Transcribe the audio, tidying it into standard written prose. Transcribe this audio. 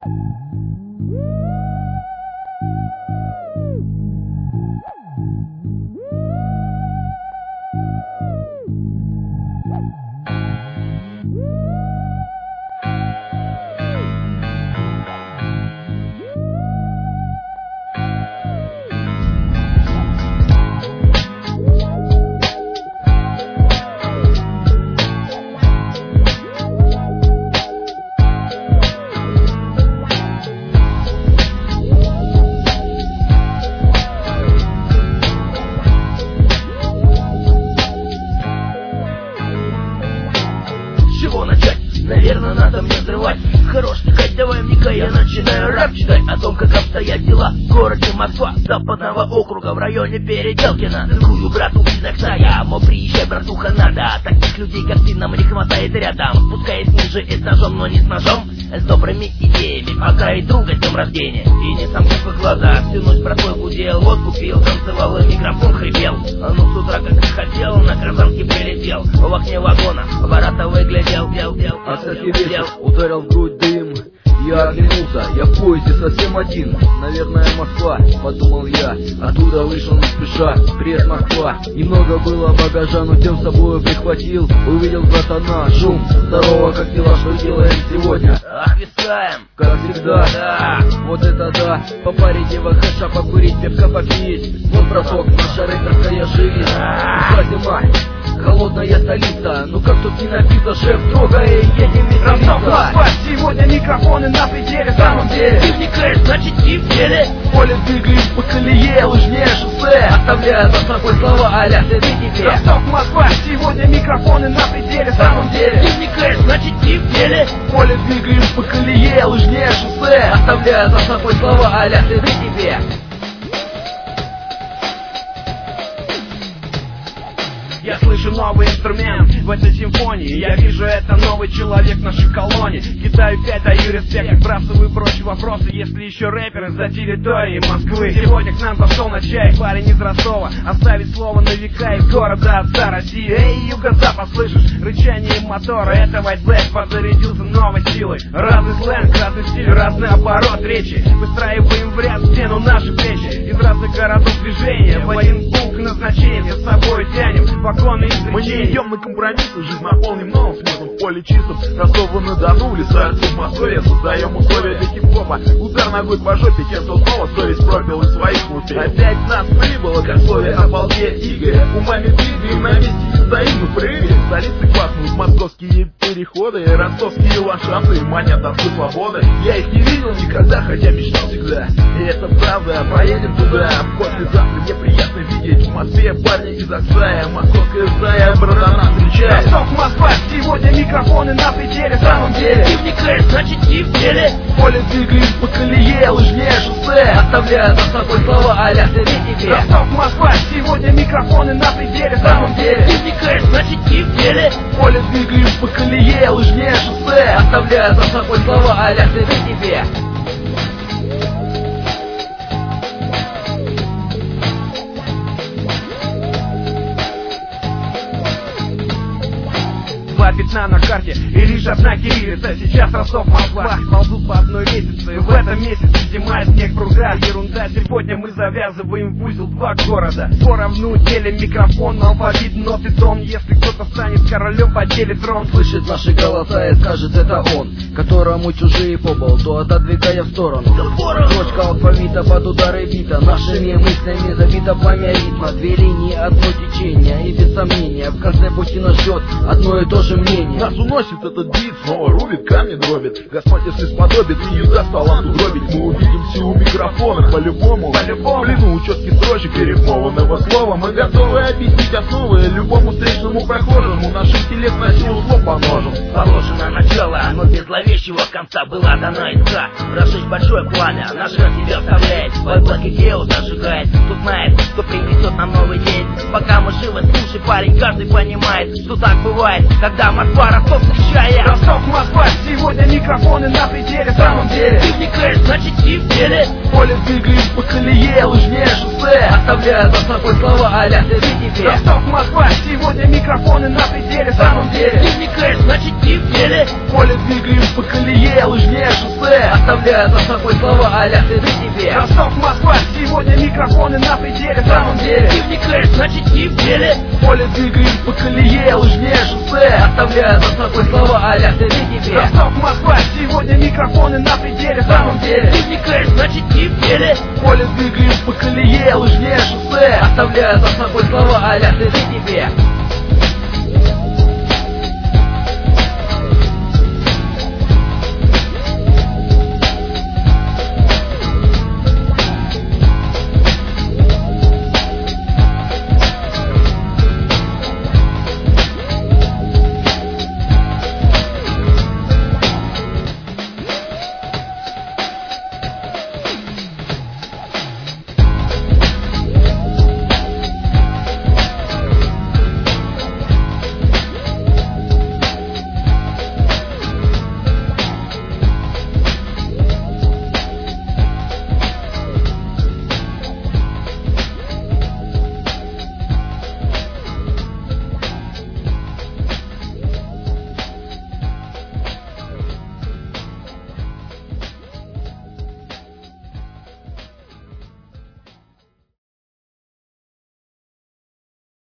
Наверное, надо мне взрывать. Хорош стихать, давай вникай. Я начинаю рэп читать о том, как обстоят дела в городе Москва, западного округа, в районе Переделкино. Цинкую, брату, иногда я мол, приезжай, братуха, надо. Таких людей, как ты, нам не хватает рядом. Спускаясь ниже этажом, но не с ножом, с добрыми идеями. Поздравить друга с днем рождения. И не сам в глаза, всю ночь братой гудел. Водку пил, танцевал и микрофон хрипел. Ну с утра, как и хотел, на гражданке прилетел. В окне вагона, ворота выглядел, ударил в грудь дым. Я оглянулся, я в поезде совсем один. Наверное, Москва, подумал я. Оттуда вышел не спеша, Брест, Москва. Немного было багажа, но тем с собой прихватил. Увидел братана, шум. Здорово, как дела, что делаем сегодня? Ах, висаем, как всегда, да. Вот это да. По паре девок хэша покурить, пивка попить. Вот, браток, наша рэперская жизнь. Ушла зима, холодная столица. Ну как тут не напиться, шеф, трогай, едем веселиться. Сегодня микрофоны на пределе, в самом деле. Ты вникаешь, значит ты в деле. Поле двигаем по колее, лыжнее шоссе. Оставляя за собой слова а-ля «Сиди тебе». Ростов, Москва, сегодня микрофоны на пределе, в самом деле. Ты вникаешь, значит ты в деле. Поле двигаем по колее, лыжнее шоссе. Оставляя за собой слова а-ля «Сиди тебе». Я слышу новый инструмент в этой симфонии. Я вижу, это новый человек в нашей колонии. Кидаю 5, даю респект, сбрасываю прочь вопросы. Если еще рэперы за территорией Москвы. Сегодня к нам зашел на чай парень из Ростова. Оставить слово на века из города отца России. Эй, юго-запад, слышишь рычание мотора? Это White Black подзарядился новой силой. Разный сленг, разный стиль, разный оборот речи. Выстраиваем в ряд стену наши плечи. Из разных городов движения в один пункт назначения с собой тянем. Мы не идем на компромиссы, жизнь наполним новым смыслом. В поле чистом, Ростова-на-Дону, леса в Москве. Создаем условия для хип-хопа. Удар ногой по жопе, кем-то снова совесть пропил из своих лупей. Опять нас прибыло, как слове о балде Игоря. Умами двигаем, на месте не стоим, мы прыгаем. Столицы классные, московские переходы, ростовские ландшафты, манят от свободы. Я их не видел никогда, хотя мечтал всегда. И это правда, поедем туда. Послезавтра мне приятно видеть в Москве парня из Оксая. Московская стая, братана, встречает. Ростов, Москва, сегодня микрофоны на пределе, в самом деле. Ты вникаешь, значит ты в деле. Поле двигаем по колее, лыжнее шоссе. Оставляя за собой слова а-ля «Сиди тебе». Ростов, Москва, сегодня микрофоны на пределе, в самом деле. Ты вникаешь, значит ты в деле. Поле двигаем по колее, лыжнее шоссе. Оставляя за собой слова а-ля «Сиди тебе». Два пятна на карте и лишь одна кириллица. Сейчас Ростов, Москва, ползут по одной лестнице. В этом месяце зима, снег, пруга, ерунда. Сегодня мы завязываем в узел два города. Поровну делим микрофон, алфавит, нот и тон. Если кто-то станет королем, поделит трон. Слышит наши голоса и скажет, это он, которому чужие по болту, отодвигая в сторону. Строчка алфавита под удары бита. Нашими мыслями забита пламя ритма. Две линии, одно течение, и без сомнения в конце пути нас ждет одно и то же мнение. Нас уносит этот бит, снова рубит, камни дробит. Господь, если сподобит, и не даст таланту дробить. Мы увидимся у микрофона, по-любому. Блину учетки строчек перепованного слова. Мы готовы объяснить основы любому встречному прохожему. Наш интеллект на силу слов помножен. Положено начало, но без зловещего конца была дана искра. Разжечь большое пламя, наш рад тебя вставляет. Вайблэк идею зажигает. Кто знает, кто принесет нам новый день. Пока мы живы, слушай, парень, каждый понимает, что так бывает, когда Москва Ростов встречает. Ростов, Москва, сегодня микрофоны на пределе, в самом деле. Ты вникаешь, значит ты в деле. Поле двигаем по колее, лыжнее шоссе. Оставляя оставляя за собой слова а-ля тебе. Ростов, Москва, сегодня микрофоны на пределе. В самом деле Ты вникаешь, значит ты в деле. Поле двигаем по колее, лыжнее шоссе, Оставляя за собой слова а-ля тебе. Ростов, Москва, сегодня микрофоны на пределе. В самом деле Ты вникаешь, значит ты в деле. поле двигаем по колее, лыжнее шоссе, Оставляя за собой слова а-ля тебе. Ростов, Москва, сегодня микрофоны на пределе. В самом деле Ты вникаешь, значит ты в деле. поле двигаем по колее, лыжнее шоссе, Оставляя за собой слова а-ля тебе.